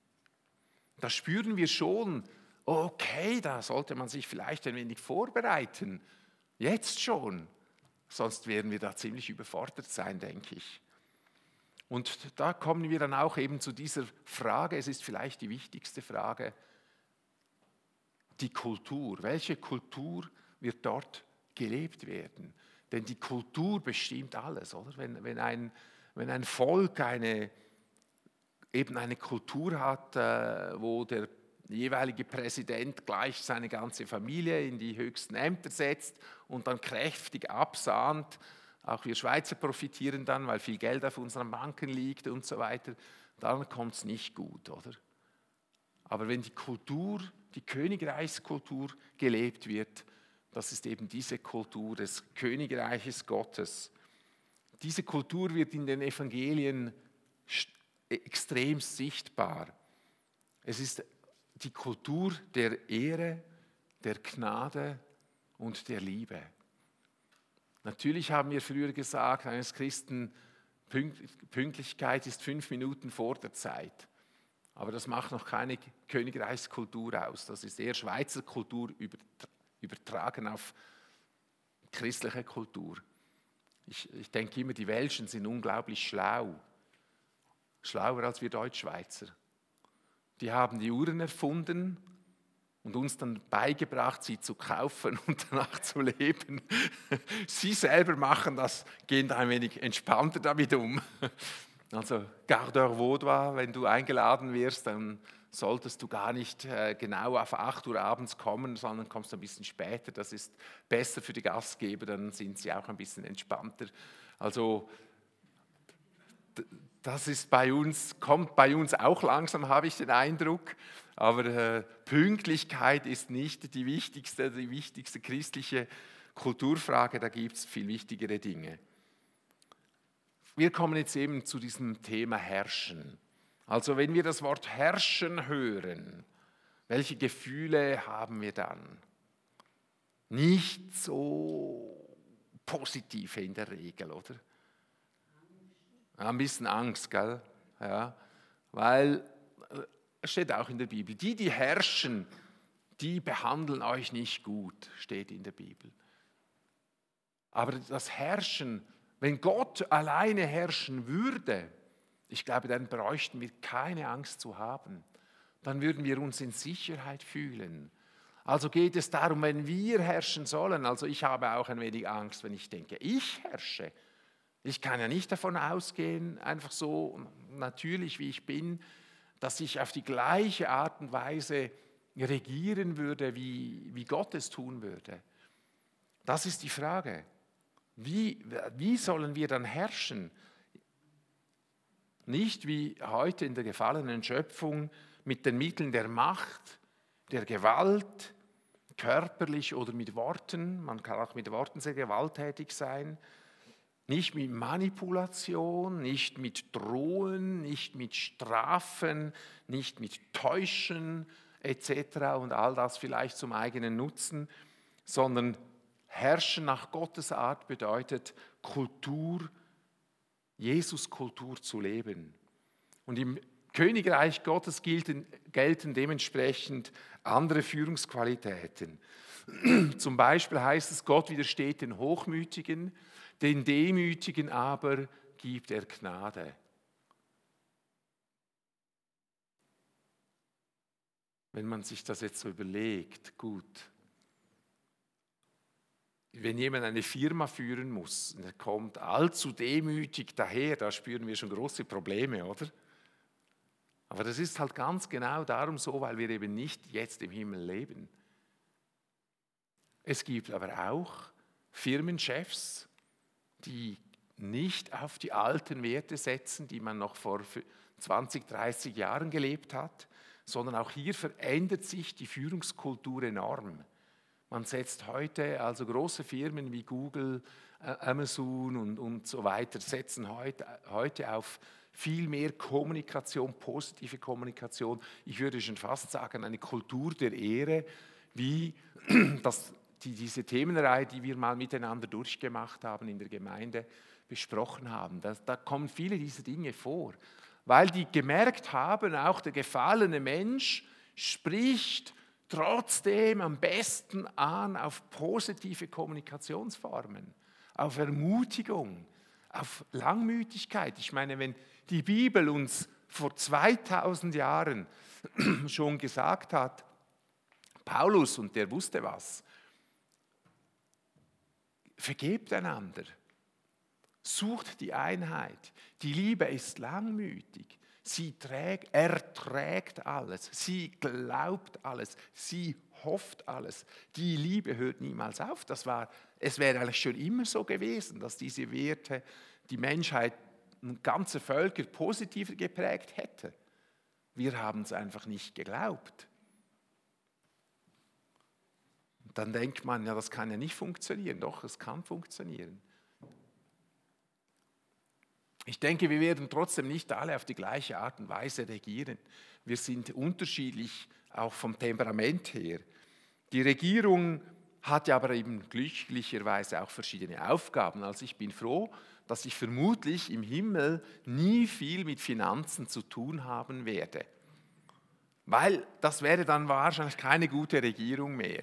Da spüren wir schon, okay, da sollte man sich vielleicht ein wenig vorbereiten. Jetzt schon. Sonst werden wir da ziemlich überfordert sein, denke ich. Und da kommen wir dann auch eben zu dieser Frage, es ist vielleicht die wichtigste Frage, die Kultur. Welche Kultur wird dort gelebt werden? Denn die Kultur bestimmt alles, oder? Wenn, wenn, ein, wenn ein Volk eine, eben eine Kultur hat, äh, wo der jeweilige Präsident gleich seine ganze Familie in die höchsten Ämter setzt und dann kräftig absahnt, auch wir Schweizer profitieren dann, weil viel Geld auf unseren Banken liegt und so weiter, dann kommt es nicht gut, oder? Aber wenn die Kultur, die Königreichskultur gelebt wird, das ist eben diese Kultur des Königreiches Gottes. Diese Kultur wird in den Evangelien extrem sichtbar. Es ist die Kultur der Ehre, der Gnade und der Liebe. Natürlich haben wir früher gesagt, eines Christen, Pünktlichkeit ist fünf Minuten vor der Zeit. Aber das macht noch keine Königreichskultur aus. Das ist eher Schweizer Kultur übertragen auf christliche Kultur. Ich, ich denke immer, die Welschen sind unglaublich schlau. Schlauer als wir Deutschschweizer. Die haben die Uhren erfunden und uns dann beigebracht, sie zu kaufen und danach zu leben. Sie selber machen das, gehen ein wenig entspannter damit um. Also Gardeur Vaudois, wenn du eingeladen wirst, dann solltest du gar nicht äh, genau auf acht Uhr abends kommen, sondern kommst ein bisschen später. Das ist besser für die Gastgeber, dann sind sie auch ein bisschen entspannter. Also das ist bei uns, kommt bei uns auch langsam, habe ich den Eindruck. Aber äh, Pünktlichkeit ist nicht die wichtigste, die wichtigste christliche Kulturfrage, da gibt es viel wichtigere Dinge. Wir kommen jetzt eben zu diesem Thema Herrschen. Also wenn wir das Wort Herrschen hören, welche Gefühle haben wir dann? Nicht so positive in der Regel, oder? Ein bisschen Angst, gell? Ja, weil es steht auch in der Bibel, die, die herrschen, die behandeln euch nicht gut, steht in der Bibel. Aber das Herrschen, wenn Gott alleine herrschen würde, ich glaube, dann bräuchten wir keine Angst zu haben. Dann würden wir uns in Sicherheit fühlen. Also geht es darum, wenn wir herrschen sollen, also ich habe auch ein wenig Angst, wenn ich denke, ich herrsche. Ich kann ja nicht davon ausgehen, einfach so natürlich wie ich bin, dass ich auf die gleiche Art und Weise regieren würde, wie, wie Gott es tun würde. Das ist die Frage. Wie, wie sollen wir dann herrschen? Nicht wie heute in der gefallenen Schöpfung mit den Mitteln der Macht, der Gewalt, körperlich oder mit Worten. Man kann auch mit Worten sehr gewalttätig sein. Nicht mit Manipulation, nicht mit Drohen, nicht mit Strafen, nicht mit Täuschen et cetera und all das vielleicht zum eigenen Nutzen, sondern Herrschen nach Gottes Art bedeutet Kultur, Jesus-Kultur zu leben. Und im Königreich Gottes gelten, gelten dementsprechend andere Führungsqualitäten. Zum Beispiel heißt es, Gott widersteht den Hochmütigen, den Demütigen aber gibt er Gnade. Wenn man sich das jetzt so überlegt, gut, wenn jemand eine Firma führen muss und er kommt allzu demütig daher, da spüren wir schon große Probleme, oder? Aber das ist halt ganz genau darum so, weil wir eben nicht jetzt im Himmel leben. Es gibt aber auch Firmenchefs, die nicht auf die alten Werte setzen, die man noch vor zwanzig, dreißig Jahren gelebt hat, sondern auch hier verändert sich die Führungskultur enorm. Man setzt heute, also große Firmen wie Google, Amazon und, und so weiter, setzen heute, heute auf viel mehr Kommunikation, positive Kommunikation. Ich würde schon fast sagen, eine Kultur der Ehre, wie das, die, diese Themenreihe, die wir mal miteinander durchgemacht haben in der Gemeinde, besprochen haben. Da, da kommen viele dieser Dinge vor, weil die gemerkt haben, auch der gefallene Mensch spricht trotzdem am besten an auf positive Kommunikationsformen, auf Ermutigung, auf Langmütigkeit. Ich meine, wenn die Bibel uns vor zweitausend Jahren schon gesagt hat, Paulus, und der wusste was, vergebt einander, sucht die Einheit, die Liebe ist langmütig, sie trägt, erträgt alles, sie glaubt alles, sie hofft alles. Die Liebe hört niemals auf. Das war, es wäre eigentlich schon immer so gewesen, dass diese Werte die Menschheit und ganze Völker positiver geprägt hätte. Wir haben es einfach nicht geglaubt. Und dann denkt man, ja, das kann ja nicht funktionieren. Doch, es kann funktionieren. Ich denke, wir werden trotzdem nicht alle auf die gleiche Art und Weise regieren. Wir sind unterschiedlich, auch vom Temperament her. Die Regierung hat ja aber eben glücklicherweise auch verschiedene Aufgaben. Also ich bin froh, dass ich vermutlich im Himmel nie viel mit Finanzen zu tun haben werde. Weil das wäre dann wahrscheinlich keine gute Regierung mehr.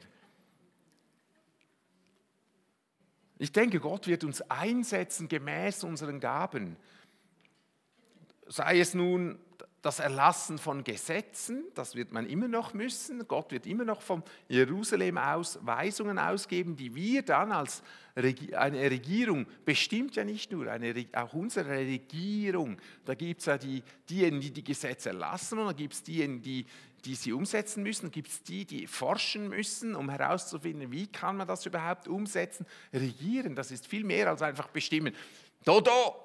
Ich denke, Gott wird uns einsetzen gemäß unseren Gaben. Sei es nun das Erlassen von Gesetzen, das wird man immer noch müssen. Gott wird immer noch von Jerusalem aus Weisungen ausgeben, die wir dann als Regi- eine Regierung, bestimmt ja nicht nur, eine, auch unsere Regierung, da gibt es ja die, diejenigen, die die Gesetze erlassen, und dann gibt es diejenigen, die, die sie umsetzen müssen, dann gibt es die, die forschen müssen, um herauszufinden, wie kann man das überhaupt umsetzen. Regieren, das ist viel mehr als einfach bestimmen. Dodo!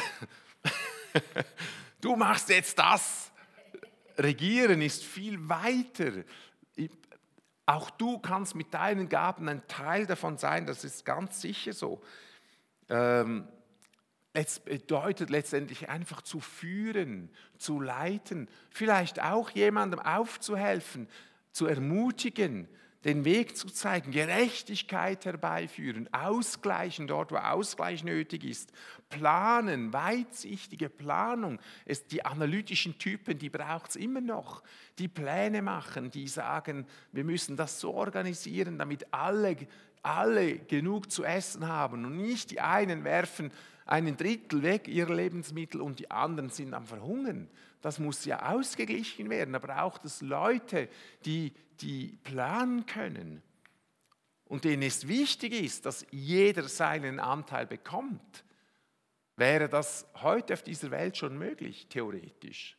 Du machst jetzt das. Regieren ist viel weiter. Auch du kannst mit deinen Gaben ein Teil davon sein, das ist ganz sicher so. Ähm, es bedeutet letztendlich einfach zu führen, zu leiten, vielleicht auch jemandem aufzuhelfen, zu ermutigen, den Weg zu zeigen, Gerechtigkeit herbeiführen, ausgleichen dort, wo Ausgleich nötig ist, planen, weitsichtige Planung. Es, die analytischen Typen, die braucht es immer noch, die Pläne machen, die sagen, wir müssen das so organisieren, damit alle, alle genug zu essen haben und nicht die einen werfen einen Drittel weg ihrer Lebensmittel und die anderen sind am Verhungern. Das muss ja ausgeglichen werden. Da braucht es Leute, die, die planen können und denen es wichtig ist, dass jeder seinen Anteil bekommt. Wäre das heute auf dieser Welt schon möglich, theoretisch?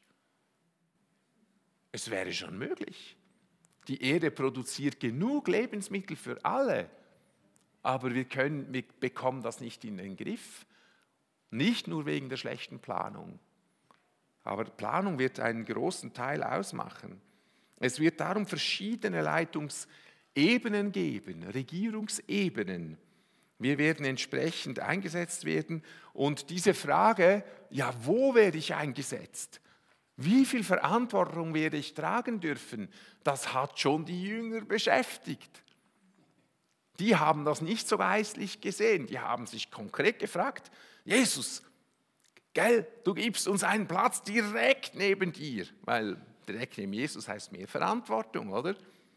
Es wäre schon möglich. Die Erde produziert genug Lebensmittel für alle, aber wir, können, wir bekommen das nicht in den Griff. Nicht nur wegen der schlechten Planung. Aber Planung wird einen großen Teil ausmachen. Es wird darum verschiedene Leitungsebenen geben, Regierungsebenen. Wir werden entsprechend eingesetzt werden. Und diese Frage, ja, wo werde ich eingesetzt? Wie viel Verantwortung werde ich tragen dürfen? Das hat schon die Jünger beschäftigt. Die haben das nicht so geistlich gesehen. Die haben sich konkret gefragt, Jesus, gell, du gibst uns einen Platz direkt neben dir, weil direkt neben Jesus heißt mehr Verantwortung, oder?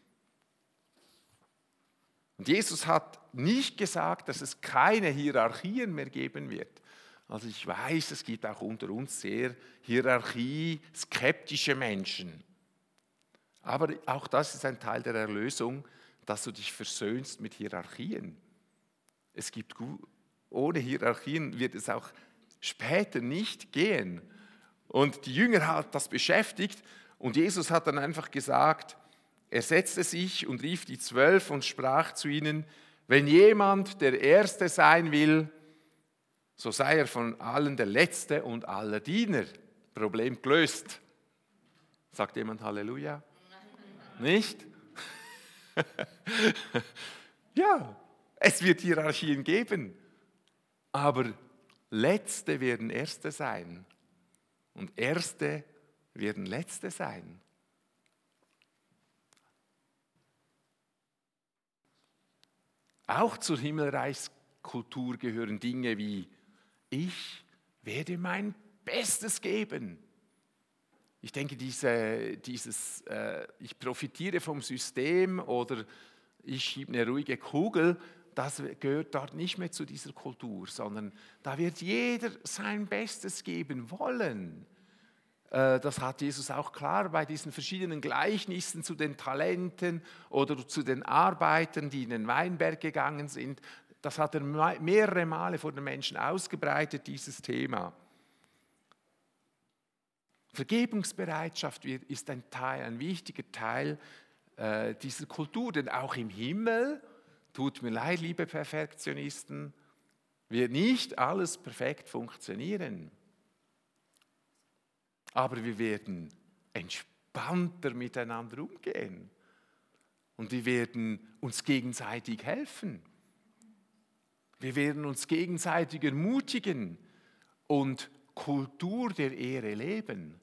Und Jesus hat nicht gesagt, dass es keine Hierarchien mehr geben wird. Also ich weiß, es gibt auch unter uns sehr hierarchie-skeptische Menschen. Aber auch das ist ein Teil der Erlösung, dass du dich versöhnst mit Hierarchien. Es gibt, ohne Hierarchien wird es auch später nicht gehen. Und die Jünger hat das beschäftigt und Jesus hat dann einfach gesagt, Er setzte sich und rief die Zwölf und sprach zu ihnen: Wenn jemand der Erste sein will, so sei er von allen der Letzte und aller Diener. Problem gelöst. Sagt jemand Halleluja? Nicht? Ja, es wird Hierarchien geben, aber Letzte werden Erste sein und Erste werden Letzte sein. Auch zur Himmelreichskultur gehören Dinge wie: Ich werde mein Bestes geben. Ich denke, diese, dieses äh, ich profitiere vom System oder ich schiebe eine ruhige Kugel, das gehört dort nicht mehr zu dieser Kultur, sondern da wird jeder sein Bestes geben wollen. Äh, das hat Jesus auch klar bei diesen verschiedenen Gleichnissen zu den Talenten oder zu den Arbeitern, die in den Weinberg gegangen sind. Das hat er mehrere Male vor den Menschen ausgebreitet, dieses Thema. Vergebungsbereitschaft ist ein Teil, ein wichtiger Teil äh, dieser Kultur, denn auch im Himmel, tut mir leid, liebe Perfektionisten, wird nicht alles perfekt funktionieren. Aber wir werden entspannter miteinander umgehen und wir werden uns gegenseitig helfen. Wir werden uns gegenseitig ermutigen und Kultur der Ehre leben.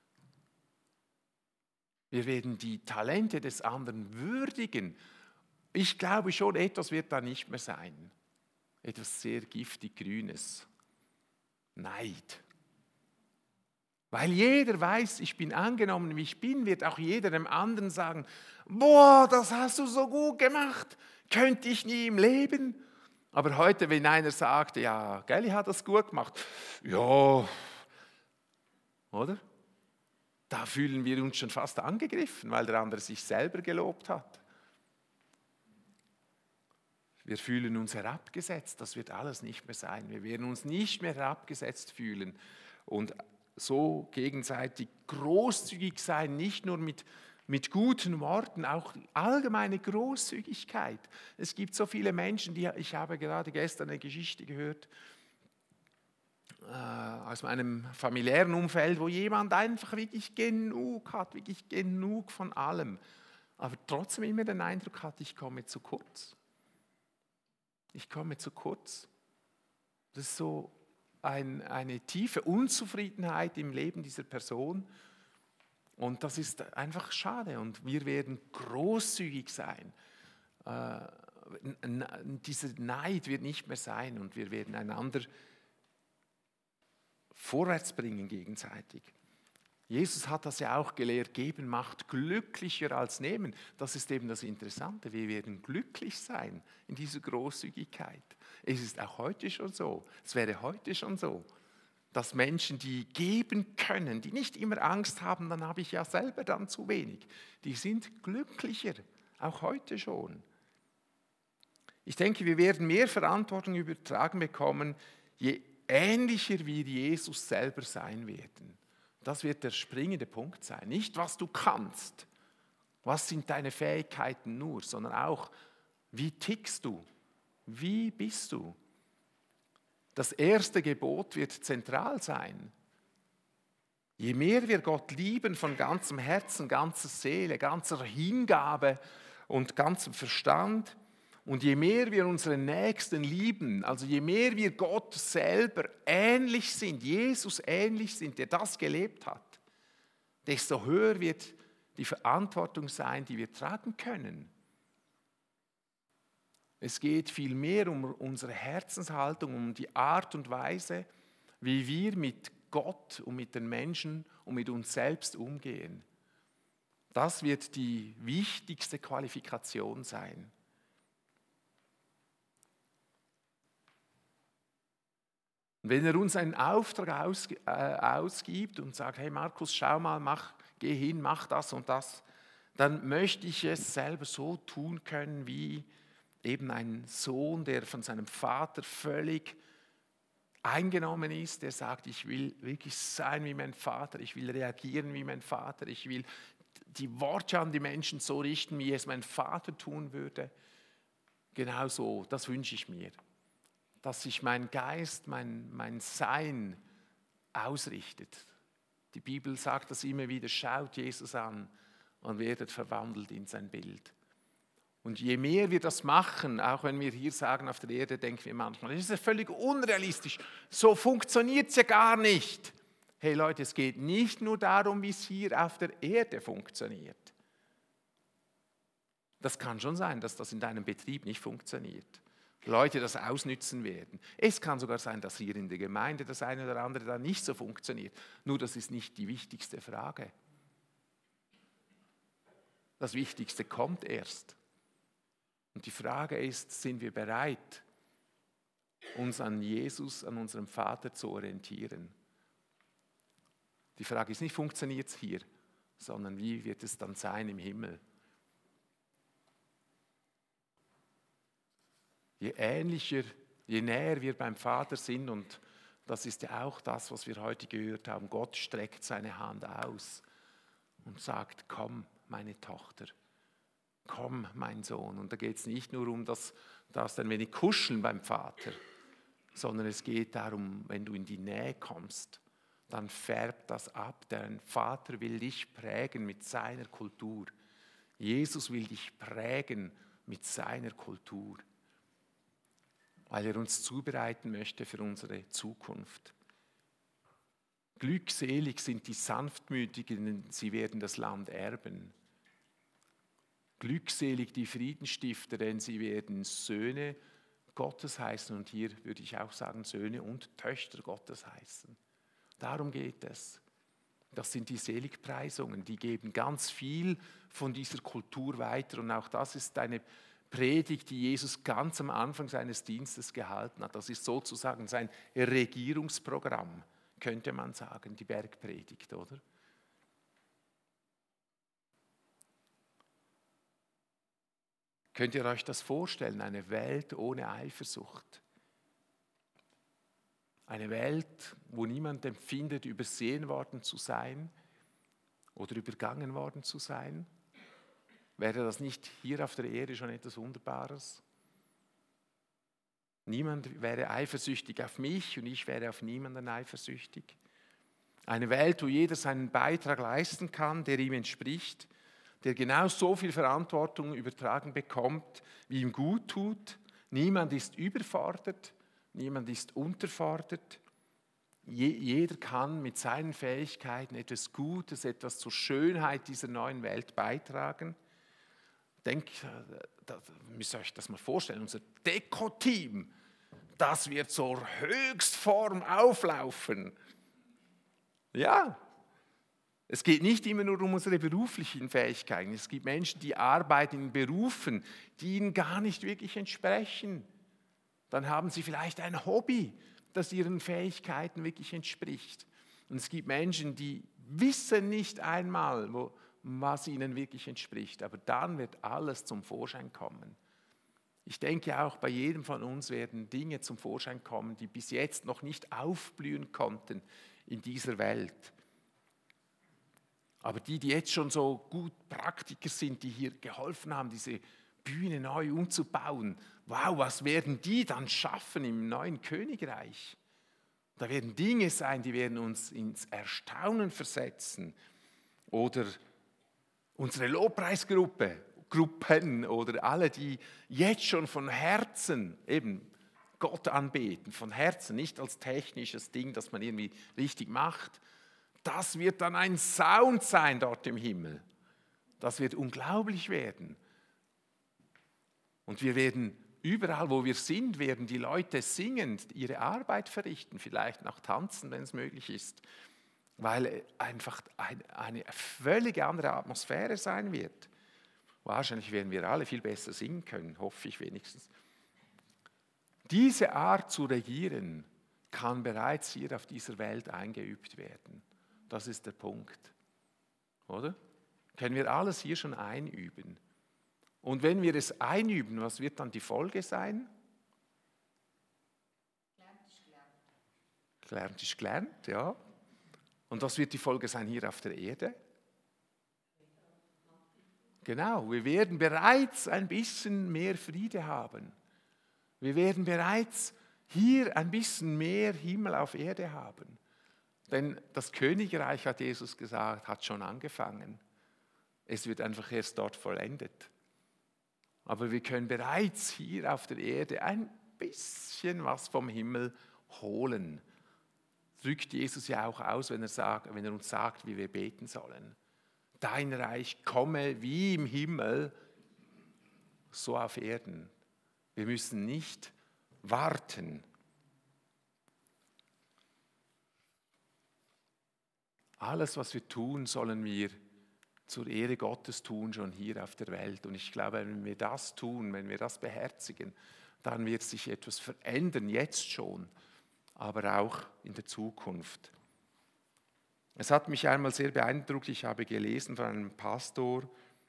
Wir werden die Talente des anderen würdigen. Ich glaube schon, etwas wird da nicht mehr sein. Etwas sehr giftig Grünes. Neid. Weil jeder weiß, ich bin angenommen, wie ich bin, wird auch jeder dem anderen sagen: Boah, das hast du so gut gemacht, könnte ich nie im Leben. Aber heute, wenn einer sagt: Ja, Gelli hat das gut gemacht, ja, oder? Da fühlen wir uns schon fast angegriffen, weil der andere sich selber gelobt hat. Wir fühlen uns herabgesetzt, das wird alles nicht mehr sein. Wir werden uns nicht mehr herabgesetzt fühlen und so gegenseitig großzügig sein, nicht nur mit, mit guten Worten, auch allgemeine Großzügigkeit. Es gibt so viele Menschen, die, ich habe gerade gestern eine Geschichte gehört, aus meinem familiären Umfeld, wo jemand einfach wirklich genug hat, wirklich genug von allem, aber trotzdem immer den Eindruck hat, ich komme zu kurz. Ich komme zu kurz. Das ist so ein, eine tiefe Unzufriedenheit im Leben dieser Person und das ist einfach schade und wir werden großzügig sein. Äh, dieser Neid wird nicht mehr sein und wir werden einander vorwärts bringen gegenseitig. Jesus hat das ja auch gelehrt, geben macht glücklicher als nehmen. Das ist eben das Interessante, wir werden glücklich sein in dieser Großzügigkeit. Es ist auch heute schon so, es wäre heute schon so, dass Menschen, die geben können, die nicht immer Angst haben, dann habe ich ja selber dann zu wenig, die sind glücklicher, auch heute schon. Ich denke, wir werden mehr Verantwortung übertragen bekommen, je ähnlicher wir Jesus selber sein werden. Das wird der springende Punkt sein. Nicht, was du kannst, was sind deine Fähigkeiten nur, sondern auch, wie tickst du, wie bist du. Das erste Gebot wird zentral sein. Je mehr wir Gott lieben von ganzem Herzen, ganzer Seele, ganzer Hingabe und ganzem Verstand, und je mehr wir unseren Nächsten lieben, also je mehr wir Gott selber ähnlich sind, Jesus ähnlich sind, der das gelebt hat, desto höher wird die Verantwortung sein, die wir tragen können. Es geht vielmehr um unsere Herzenshaltung, um die Art und Weise, wie wir mit Gott und mit den Menschen und mit uns selbst umgehen. Das wird die wichtigste Qualifikation sein. Und wenn er uns einen Auftrag aus, äh, ausgibt und sagt: Hey Markus, schau mal, mach, geh hin, mach das und das, dann möchte ich es selber so tun können, wie eben ein Sohn, der von seinem Vater völlig eingenommen ist, der sagt: Ich will wirklich sein wie mein Vater, ich will reagieren wie mein Vater, ich will die Worte an die Menschen so richten, wie es mein Vater tun würde. Genau so, das wünsche ich mir. Dass sich mein Geist, mein, mein Sein ausrichtet. Die Bibel sagt das immer wieder, schaut Jesus an und werdet verwandelt in sein Bild. Und je mehr wir das machen, auch wenn wir hier sagen, auf der Erde denken wir manchmal, das ist ja völlig unrealistisch, so funktioniert es ja gar nicht. Hey Leute, es geht nicht nur darum, wie es hier auf der Erde funktioniert. Das kann schon sein, dass das in deinem Betrieb nicht funktioniert. Leute das ausnützen werden. Es kann sogar sein, dass hier in der Gemeinde das eine oder andere dann nicht so funktioniert. Nur das ist nicht die wichtigste Frage. Das Wichtigste kommt erst. Und die Frage ist, sind wir bereit, uns an Jesus, an unserem Vater zu orientieren? Die Frage ist nicht, funktioniert es hier, sondern wie wird es dann sein im Himmel? Je ähnlicher, je näher wir beim Vater sind, und das ist ja auch das, was wir heute gehört haben, Gott streckt seine Hand aus und sagt, komm, meine Tochter, komm, mein Sohn. Und da geht es nicht nur um das, das ein wenig Kuscheln beim Vater, sondern es geht darum, wenn du in die Nähe kommst, dann färbt das ab. Dein Vater will dich prägen mit seiner Kultur. Jesus will dich prägen mit seiner Kultur, weil er uns zubereiten möchte für unsere Zukunft. Glückselig sind die Sanftmütigen, denn sie werden das Land erben. Glückselig die Friedensstifter, denn sie werden Söhne Gottes heißen. Und hier würde ich auch sagen, Söhne und Töchter Gottes heißen. Darum geht es. Das sind die Seligpreisungen, die geben ganz viel von dieser Kultur weiter. Und auch das ist eine Predigt, die Jesus ganz am Anfang seines Dienstes gehalten hat. Das ist sozusagen sein Regierungsprogramm, könnte man sagen, die Bergpredigt, oder? Könnt ihr euch das vorstellen, eine Welt ohne Eifersucht? Eine Welt, wo niemand empfindet, übersehen worden zu sein oder übergangen worden zu sein? Wäre das nicht hier auf der Erde schon etwas Wunderbares? Niemand wäre eifersüchtig auf mich und ich wäre auf niemanden eifersüchtig. Eine Welt, wo jeder seinen Beitrag leisten kann, der ihm entspricht, der genau so viel Verantwortung übertragen bekommt, wie ihm gut tut. Niemand ist überfordert, niemand ist unterfordert. Je, jeder kann mit seinen Fähigkeiten etwas Gutes, etwas zur Schönheit dieser neuen Welt beitragen. Denk, da müsst ihr euch das mal vorstellen, unser Deko-Team, das wird zur Höchstform auflaufen. Ja, es geht nicht immer nur um unsere beruflichen Fähigkeiten. Es gibt Menschen, die arbeiten in Berufen, die ihnen gar nicht wirklich entsprechen. Dann haben sie vielleicht ein Hobby, das ihren Fähigkeiten wirklich entspricht. Und es gibt Menschen, die wissen nicht einmal, wo, was ihnen wirklich entspricht. Aber dann wird alles zum Vorschein kommen. Ich denke auch, bei jedem von uns werden Dinge zum Vorschein kommen, die bis jetzt noch nicht aufblühen konnten in dieser Welt. Aber die, die jetzt schon so gut Praktiker sind, die hier geholfen haben, diese Bühne neu umzubauen, wow, was werden die dann schaffen im neuen Königreich? Da werden Dinge sein, die werden uns ins Erstaunen versetzen. Oder unsere Lobpreisgruppe, Gruppen oder alle, die jetzt schon von Herzen eben Gott anbeten, von Herzen, nicht als technisches Ding, das man irgendwie richtig macht. Das wird dann ein Sound sein dort im Himmel. Das wird unglaublich werden. Und wir werden überall, wo wir sind, werden die Leute singend ihre Arbeit verrichten, vielleicht noch tanzen, wenn es möglich ist, weil einfach eine völlig andere Atmosphäre sein wird. Wahrscheinlich werden wir alle viel besser singen können, hoffe ich wenigstens. Diese Art zu regieren kann bereits hier auf dieser Welt eingeübt werden. Das ist der Punkt, oder? Können wir alles hier schon einüben. Und wenn wir es einüben, was wird dann die Folge sein? Gelernt ist gelernt. Gelernt ist gelernt, ja. Und was wird die Folge sein hier auf der Erde? Genau, wir werden bereits ein bisschen mehr Friede haben. Wir werden bereits hier ein bisschen mehr Himmel auf Erde haben. Denn das Königreich, hat Jesus gesagt, hat schon angefangen. Es wird einfach erst dort vollendet. Aber wir können bereits hier auf der Erde ein bisschen was vom Himmel holen. Drückt Jesus ja auch aus, wenn er, sagt, wenn er uns sagt, wie wir beten sollen. Dein Reich komme wie im Himmel, so auf Erden. Wir müssen nicht warten. Alles, was wir tun, sollen wir zur Ehre Gottes tun, schon hier auf der Welt. Und ich glaube, wenn wir das tun, wenn wir das beherzigen, dann wird sich etwas verändern, jetzt schon, aber auch in der Zukunft. Es hat mich einmal sehr beeindruckt, ich habe gelesen von einem Pastor,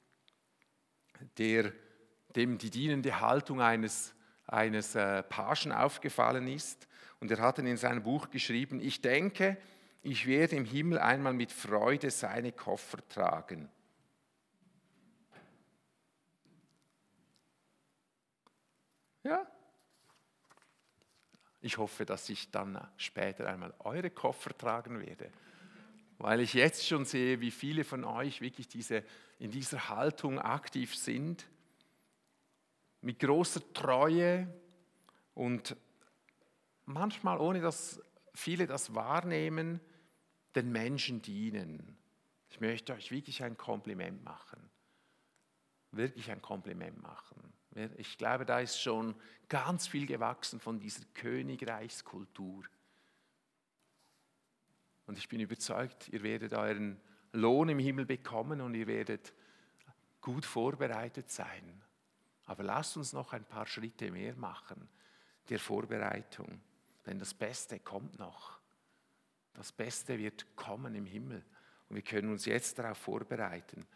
der, dem die dienende Haltung eines, eines äh, Pagen aufgefallen ist. Und er hat in seinem Buch geschrieben, ich denke, ich werde im Himmel einmal mit Freude seine Koffer tragen. Ja. Ich hoffe, dass ich dann später einmal eure Koffer tragen werde. Weil ich jetzt schon sehe, wie viele von euch wirklich diese, in dieser Haltung aktiv sind, mit großer Treue und manchmal, ohne dass viele das wahrnehmen, den Menschen dienen. Ich möchte euch wirklich ein Kompliment machen. Wirklich ein Kompliment machen. Ich glaube, da ist schon ganz viel gewachsen von dieser Königreichskultur. Und ich bin überzeugt, ihr werdet euren Lohn im Himmel bekommen und ihr werdet gut vorbereitet sein. Aber lasst uns noch ein paar Schritte mehr machen der Vorbereitung. Denn das Beste kommt noch. Das Beste wird kommen im Himmel. Und wir können uns jetzt darauf vorbereiten.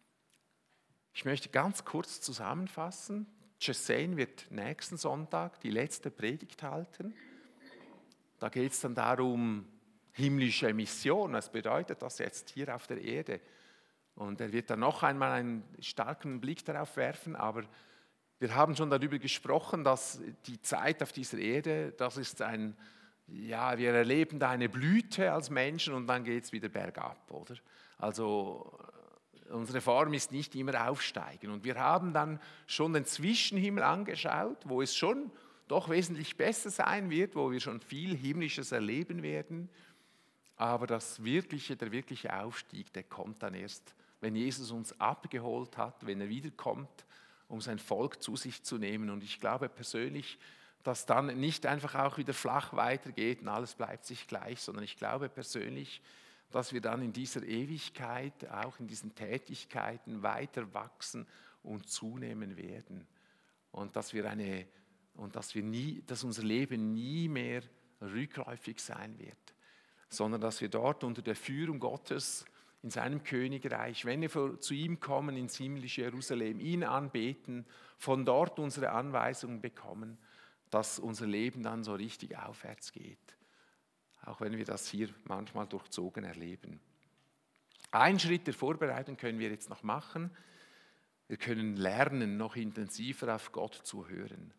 Ich möchte ganz kurz zusammenfassen. Jessane wird nächsten Sonntag die letzte Predigt halten. Da geht es dann darum, himmlische Mission, was bedeutet das jetzt hier auf der Erde? Und er wird dann noch einmal einen starken Blick darauf werfen, aber wir haben schon darüber gesprochen, dass die Zeit auf dieser Erde, das ist ein, ja, wir erleben da eine Blüte als Menschen und dann geht es wieder bergab, oder? Also unsere Form ist nicht immer aufsteigen und wir haben dann schon den Zwischenhimmel angeschaut, wo es schon doch wesentlich besser sein wird, wo wir schon viel Himmlisches erleben werden. Aber das wirkliche, der wirkliche Aufstieg, der kommt dann erst, wenn Jesus uns abgeholt hat, wenn er wiederkommt, um sein Volk zu sich zu nehmen. Und ich glaube persönlich, dass dann nicht einfach auch wieder flach weitergeht und alles bleibt sich gleich, sondern ich glaube persönlich, dass wir dann in dieser Ewigkeit, auch in diesen Tätigkeiten weiter wachsen und zunehmen werden. Und dass wir eine, und dass wir nie, dass unser Leben nie mehr rückläufig sein wird, sondern dass wir dort unter der Führung Gottes in seinem Königreich, wenn wir zu ihm kommen ins himmlische Jerusalem, ihn anbeten, von dort unsere Anweisungen bekommen, dass unser Leben dann so richtig aufwärts geht. Auch wenn wir das hier manchmal durchzogen erleben. Einen Schritt der Vorbereitung können wir jetzt noch machen. Wir können lernen, noch intensiver auf Gott zu hören,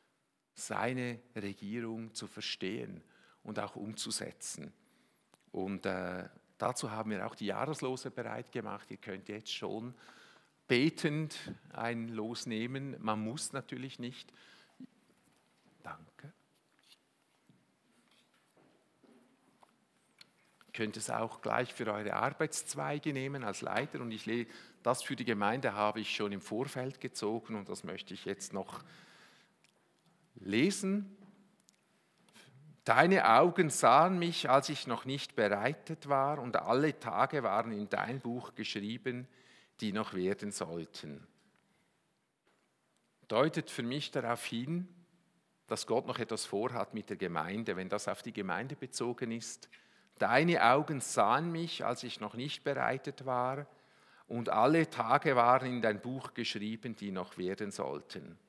seine Regierung zu verstehen und auch umzusetzen. Und äh, dazu haben wir auch die Jahreslose bereit gemacht. Ihr könnt jetzt schon betend ein Los nehmen. Man muss natürlich nicht. Danke. Ihr könnt es auch gleich für eure Arbeitszweige nehmen als Leiter. Und ich, das für die Gemeinde habe ich schon im Vorfeld gezogen und das möchte ich jetzt noch lesen. Deine Augen sahen mich, als ich noch nicht bereitet war, und alle Tage waren in dein Buch geschrieben, die noch werden sollten. Deutet für mich darauf hin, dass Gott noch etwas vorhat mit der Gemeinde, wenn das auf die Gemeinde bezogen ist. Deine Augen sahen mich, als ich noch nicht bereitet war, und alle Tage waren in dein Buch geschrieben, die noch werden sollten.